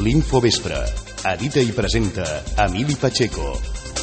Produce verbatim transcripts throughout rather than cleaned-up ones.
L'Infovespre. Edita i presenta Emili Pacheco.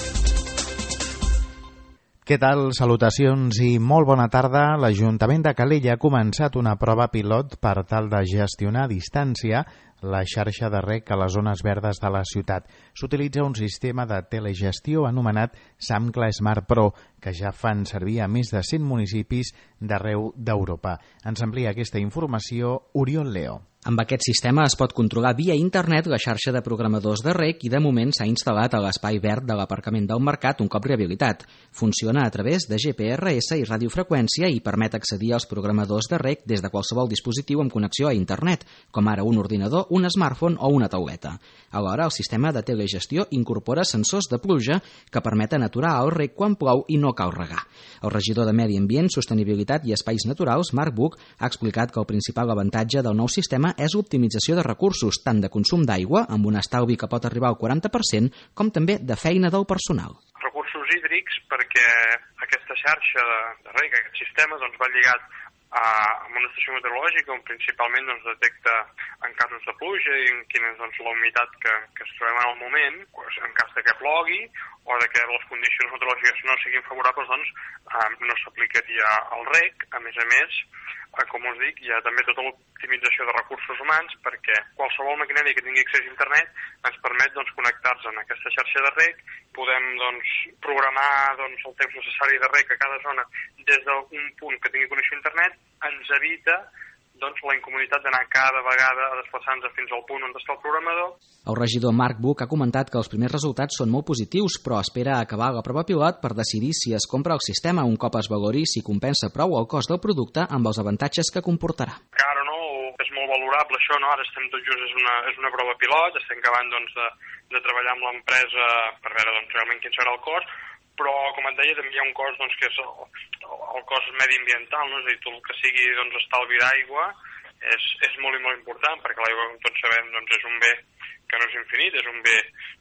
Què tal? Salutacions i molt bona tarda. L'Ajuntament de Calella ha començat una prova pilot per tal de gestionar a distància la xarxa de reg a les zones verdes de la ciutat. S'utilitza un sistema de telegestió anomenat Samcla Smart Pro, que ja fan servir a més de cent municipis d'arreu d'Europa. Ens amplia aquesta informació Oriol Leo. Amb aquest sistema es pot controlar via internet la xarxa de programadors de reg i de moment s'ha instal·lat a l'espai verd de l'aparcament del Mercat un cop rehabilitat. Funciona a través de G P R S i radiofreqüència i permet accedir als programadors de reg des de qualsevol dispositiu amb connexió a internet, com ara un ordinador, un smartphone o una tauleta. Alhora, el sistema de telegestió incorpora sensors de pluja que permeten aturar el reg quan plou i no cal regar. El regidor de Medi Ambient, Sostenibilitat i Espais Naturals, Marc Buch, ha explicat que el principal avantatge del nou sistema és l'optimització de recursos, tant de consum d'aigua, amb un estalvi que pot arribar al quaranta per cent, com també de feina del personal. Recursos hídrics, perquè aquesta xarxa de, de reg, aquest sistema, doncs, va lligat a, a una estació meteorològica on principalment doncs, detecta en casos de pluja i en quina és doncs, la humitat que, que es trobem en el moment, doncs, en cas de que plogui o de que les condicions meteorològiques no siguin favorables, doncs eh, no s'aplicaria al reg. A més a més, eh, com us dic, hi ha també tota l'optimització de recursos humans, perquè qualsevol maquinària que tingui accés a internet ens permet doncs, connectar-se en aquesta xarxa de reg. Podem doncs, programar doncs, el temps necessari de reg a cada zona des d'un punt que tingui connexió a internet. Ens evita doncs, la incomoditat d'anar cada vegada a desplaçar-nos fins al punt on està el programador. El regidor Marc Buch ha comentat que els primers resultats són molt positius, però espera acabar la prova pilot per decidir si es compra el sistema un cop es valori si compensa prou el cost del producte amb els avantatges que comportarà. Encara no, és molt valorable això, no? Ara estem tot just, és una, és una prova pilot, estem acabant doncs, de, de treballar amb l'empresa per veure doncs, realment quin serà el cost, però, com et deia, també hi ha un cost doncs, que és el, el cost mediambiental, no? És a dir, tot el que sigui doncs, estalvi d'aigua és, és molt i molt important, perquè l'aigua, com tots sabem, doncs, és un bé que no és infinit, és un bé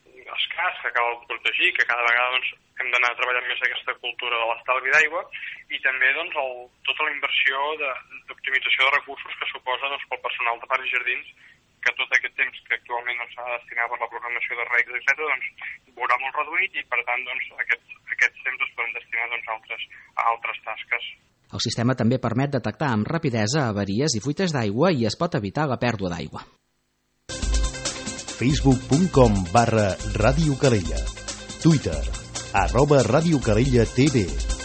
escàs, que cal protegir, que cada vegada doncs, hem d'anar treballant més aquesta cultura de l'estalvi d'aigua i també doncs, el, tota la inversió d'optimització de, de recursos que suposa doncs, pel personal de parcs i jardins, que tot aquest temps que actualment s'ha doncs, de destinar per la programació de regs, etcètera, doncs, veurà molt reduït i, per tant, doncs, aquests, aquests temps es poden destinar doncs, a, altres, a altres tasques. El sistema també permet detectar amb rapidesa avaries i fuites d'aigua i es pot evitar la pèrdua d'aigua. facebook punt com barra Ràdio Calella. Twitter, arroba Ràdio Calella T V.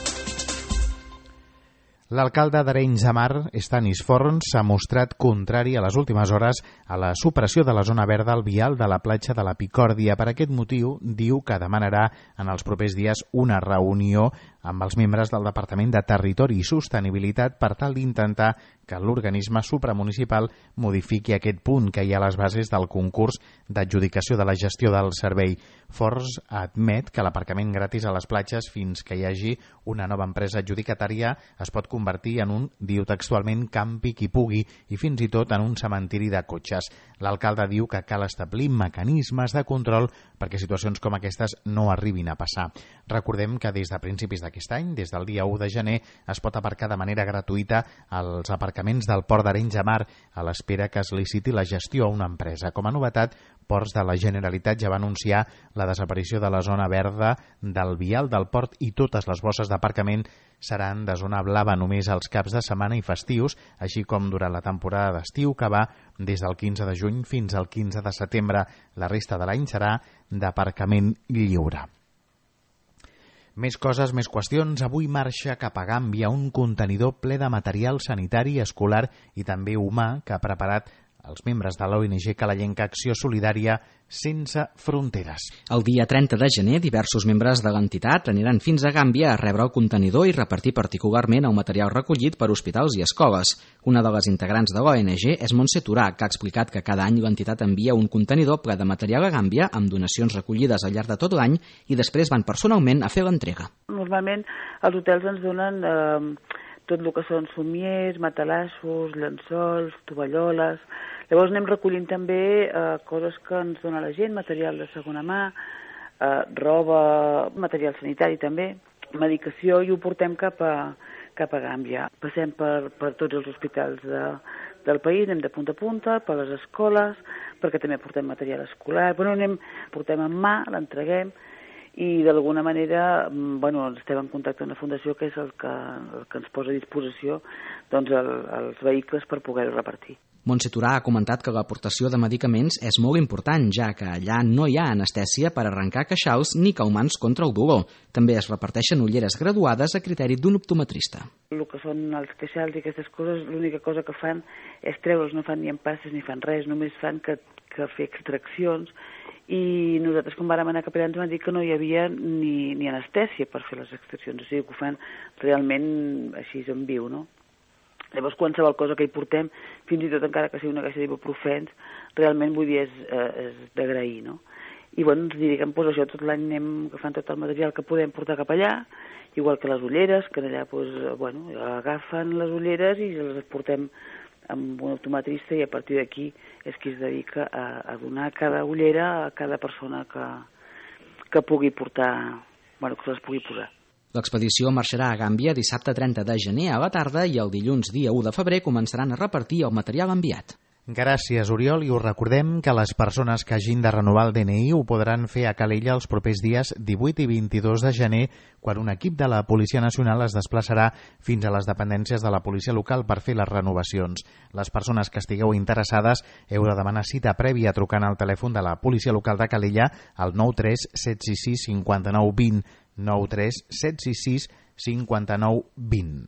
L'alcalde d'Arenys de Mar, Stanis Forns, s'ha mostrat contrari a les últimes hores a la supressió de la zona verda al vial de la platja de la Picòrdia. Per aquest motiu, diu que demanarà en els propers dies una reunió amb els membres del Departament de Territori i Sostenibilitat per tal d'intentar que l'organisme supramunicipal modifiqui aquest punt que hi ha a les bases del concurs d'adjudicació de la gestió del servei. Forns admet que l'aparcament gratis a les platges fins que hi hagi una nova empresa adjudicatària es pot convertir en un, diu textualment, campi qui pugui i fins i tot en un cementiri de cotxes. L'alcalde diu que cal establir mecanismes de control perquè situacions com aquestes no arribin a passar. Recordem que des de principis d'aquest any, des del dia u de gener, es pot aparcar de manera gratuïta als aparcaments del Port d'Arenys de Mar a l'espera que es liciti la gestió a una empresa. Com a novetat, Ports de la Generalitat ja va anunciar la desaparició de la zona verda del vial del port i totes les bosses d'aparcament seran de zona blava només els caps de setmana i festius, així com durant la temporada d'estiu que va des del quinze de juny fins al quinze de setembre. La resta de l'any serà d'aparcament lliure. Més coses, més qüestions. Avui marxa cap a Gàmbia un contenidor ple de material sanitari, escolar i també humà que ha preparat els membres de l'O N G calalenca Acció Solidària Sense Fronteres. El dia trenta de gener, diversos membres de l'entitat aniran fins a Gàmbia a rebre el contenidor i repartir particularment el material recollit per hospitals i escoles. Una de les integrants de l'O N G és Montse Turà, que ha explicat que cada any l'entitat envia un contenidor ple de material a Gàmbia amb donacions recollides al llarg de tot l'any i després van personalment a fer l'entrega. Normalment els hotels ens donen eh, tot el que són somiers, matalassos, llençols, tovalloles. Llavors anem recollint també eh, coses que ens dona la gent, material de segona mà, eh, roba, material sanitari també, medicació, i ho portem cap a, cap a Gàmbia. Passem per, per tots els hospitals de, del país, anem de punta a punta, per les escoles, perquè també portem material escolar, bueno, anem, portem en mà, l'entreguem, i d'alguna manera bueno, estem en contacte amb una fundació que és el que, el que ens posa a disposició doncs, el, els vehicles per poder-ho repartir. Montse Turà ha comentat que l'aportació de medicaments és molt important, ja que allà no hi ha anestèsia per arrencar queixals ni calmants contra el dolor. També es reparteixen ulleres graduades a criteri d'un optometrista. El que són els queixals i aquestes coses, l'única cosa que fan és treure'ls, no fan ni empasses ni fan res, només fan que, que fer extraccions. I nosaltres, quan vàrem anar cap allà, ens van dir que no hi havia ni, ni anestèsia per fer les extraccions, o sigui que ho fan realment així en viu, no? Llavors, qualsevol cosa que hi portem, fins i tot encara que sigui una caixa d'ibuprofens, realment, vull dir, és, és d'agrair, no? I, bueno, ens dediquem, doncs, això, tot l'any anem agafant tot el material que podem portar cap allà, igual que les ulleres, que allà, doncs, bueno, agafen les ulleres i les portem amb un optometrista i a partir d'aquí és qui es dedica a, a donar cada ullera a cada persona que, que pugui portar, bueno, que les pugui posar. L'expedició marxarà a Gàmbia dissabte trenta de gener a la tarda i el dilluns dia u de febrer començaran a repartir el material enviat. Gràcies, Oriol, i us recordem que les persones que hagin de renovar el D N I ho podran fer a Calella els propers dies divuit i vint-i-dos de gener, quan un equip de la Policia Nacional es desplaçarà fins a les dependències de la policia local per fer les renovacions. Les persones que estigueu interessades heu de demanar cita prèvia trucant al telèfon de la policia local de Calella al nou tres set sis sis cinc nou dos zero, nou tres set sis sis cinc nou dos zero.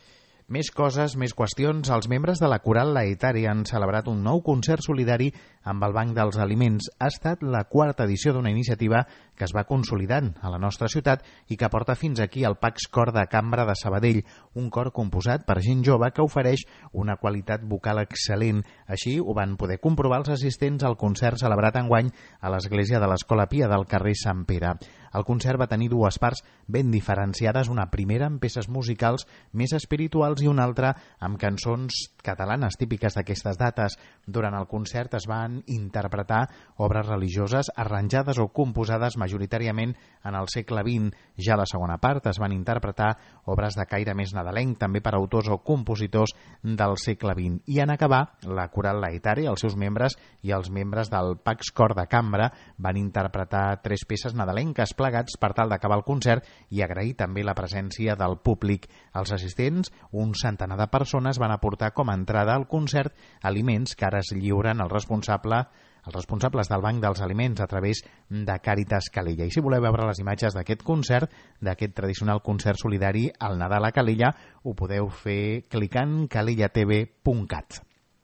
Més coses, més qüestions. Els membres de la Coral Laetari han celebrat un nou concert solidari amb el Banc dels Aliments. Ha estat la quarta edició d'una iniciativa que es va consolidant a la nostra ciutat i que porta fins aquí el Pax Cor de Cambra de Sabadell, un cor composat per gent jove que ofereix una qualitat vocal excel·lent. Així ho van poder comprovar els assistents al concert celebrat enguany a l'església de l'Escola Pia del carrer Sant Pere. El concert va tenir dues parts ben diferenciades, una primera amb peces musicals més espirituals i una altra amb cançons catalanes típiques d'aquestes dates. Durant el concert es van interpretar obres religioses arranjades o composades majoritàriament en el segle vint. Ja a la segona part es van interpretar obres de caire més nadalenc, també per autors o compositors del segle vint. I en acabar, la Coral Laetari, els seus membres i els membres del Pax Cor de Cambra van interpretar tres peces nadalenques plegats per tal d'acabar el concert i agrair també la presència del públic. Els assistents, un centenar de persones, van aportar com a entrada al concert aliments que ara es lliuren al responsable, els responsables del Banc dels Aliments a través de Càritas Calella. I si voleu veure les imatges d'aquest concert, d'aquest tradicional concert solidari al Nadal a Calella, ho podeu fer clicant calella t v punt cat.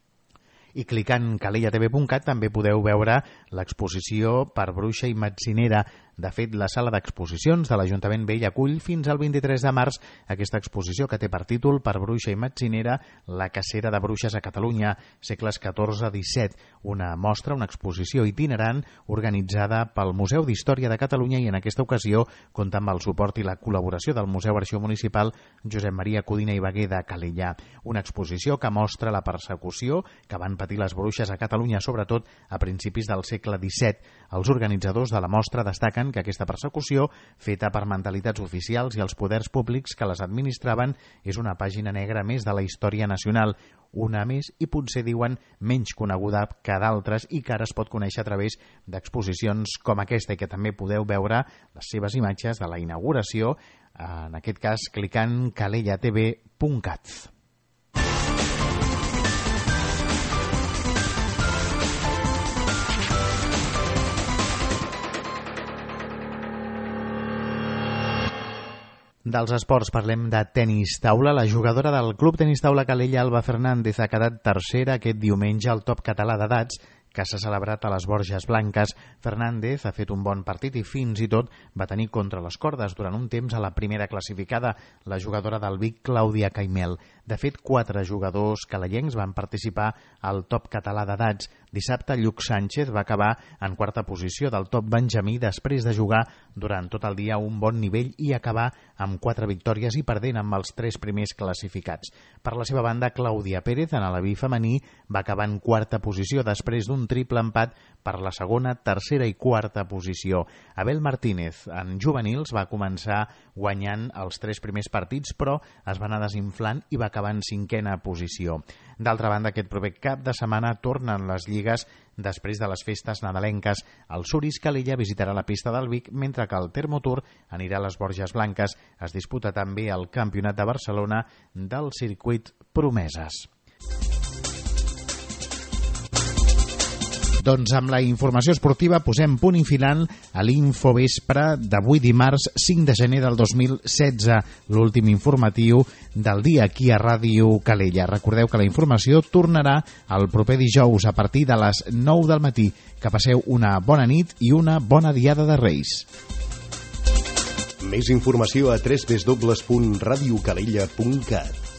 I clicant calella t v punt cat també podeu veure l'exposició Per bruixa i metzinera. De fet, la sala d'exposicions de l'Ajuntament Vell acull fins al vint-i-tres de març aquesta exposició que té per títol Per bruixa i metzinera, la cacera de bruixes a Catalunya, segles catorze a disset. Una mostra, una exposició itinerant organitzada pel Museu d'Història de Catalunya i en aquesta ocasió compta amb el suport i la col·laboració del Museu Arxiu Municipal Josep Maria Codina i Baguer de Calella. Una exposició que mostra la persecució que van patir les bruixes a Catalunya, sobretot a principis del segle disset. Els organitzadors de la mostra destaquen que aquesta persecució, feta per mentalitats oficials i els poders públics que les administraven, és una pàgina negra més de la història nacional, una més i potser diuen menys coneguda que d'altres i que ara es pot conèixer a través d'exposicions com aquesta i que també podeu veure les seves imatges de la inauguració, en aquest cas clicant calella t v punt cat. Dels esports parlem de tenis taula. La jugadora del Club Tenis Taula Calella, Alba Fernández, ha quedat tercera aquest diumenge al top català d'edats que s'ha celebrat a les Borges Blanques. Fernández ha fet un bon partit i fins i tot va tenir contra les cordes durant un temps a la primera classificada, la jugadora del Vic, Clàudia Caimel. De fet, quatre jugadors calellencs van participar al top català d'edats. Dissabte, Lluc Sánchez va acabar en quarta posició del top benjamí després de jugar durant tot el dia a un bon nivell i acabar amb quatre victòries i perdent amb els tres primers classificats. Per la seva banda, Clàudia Pérez, en l'A V I femení, va acabar en quarta posició després d'un un triple empat per la segona, tercera i quarta posició. Abel Martínez, en juvenils, va començar guanyant els tres primers partits, però es va anar desinflant i va acabar en cinquena posició. D'altra banda, aquest proper cap de setmana tornen les lligues després de les festes nadalenques. El Suris Calella visitarà la pista del Vic, mentre que el Termotour anirà a les Borges Blanques. Es disputa també el Campionat de Barcelona del circuit Promeses. Doncs amb la informació esportiva posem punt i final a l'Infovespre d'avui dimarts cinc de gener del dos mil setze, l'últim informatiu del dia aquí a Ràdio Calella. Recordeu que la informació tornarà el proper dijous a partir de les nou del matí. Que passeu una bona nit i una bona diada de Reis. Més informació a w w w punt radio calella punt cat.